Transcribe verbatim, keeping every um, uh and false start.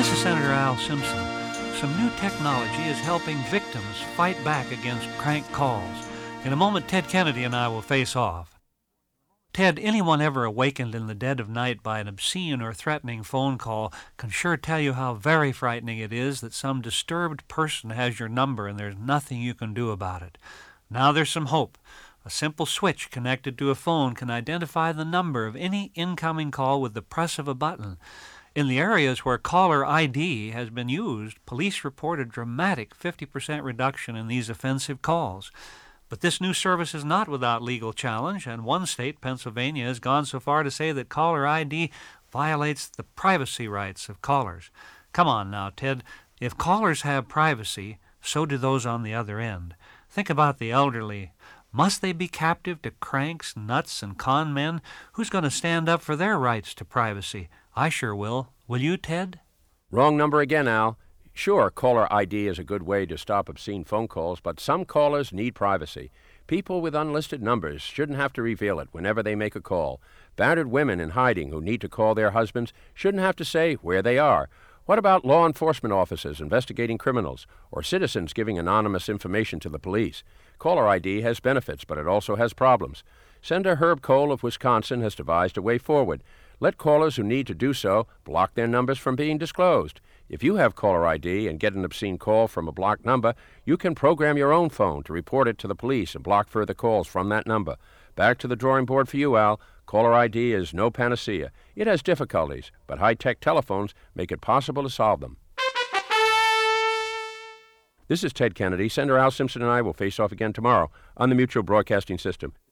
This is Senator Al Simpson. Some new technology is helping victims fight back against crank calls. In a moment, Ted Kennedy and I will face off. Ted, anyone ever awakened in the dead of night by an obscene or threatening phone call can sure tell you how very frightening it is that some disturbed person has your number and there's nothing you can do about it. Now there's some hope. A simple switch connected to a phone can identify the number of any incoming call with the press of a button. In the areas where caller I D has been used, police report a dramatic fifty percent reduction in these offensive calls. But this new service is not without legal challenge, and one state, Pennsylvania, has gone so far to say that caller I D violates the privacy rights of callers. Come on now, Ted. If callers have privacy, so do those on the other end. Think about the elderly. Must they be captive to cranks, nuts, and con men? Who's going to stand up for their rights to privacy? I sure will. Will you, Ted? Wrong number again, Al. Sure, caller I D is a good way to stop obscene phone calls, but some callers need privacy. People with unlisted numbers shouldn't have to reveal it whenever they make a call. Battered women in hiding who need to call their husbands shouldn't have to say where they are. What about law enforcement officers investigating criminals or citizens giving anonymous information to the police? Caller I D has benefits, but it also has problems. Senator Herb Kohl of Wisconsin has devised a way forward. Let callers who need to do so block their numbers from being disclosed. If you have caller I D and get an obscene call from a blocked number, you can program your own phone to report it to the police and block further calls from that number. Back to the drawing board for you, Al. Caller I D is no panacea. It has difficulties, but high-tech telephones make it possible to solve them. This is Ted Kennedy. Senator Al Simpson and I will face off again tomorrow on the Mutual Broadcasting System.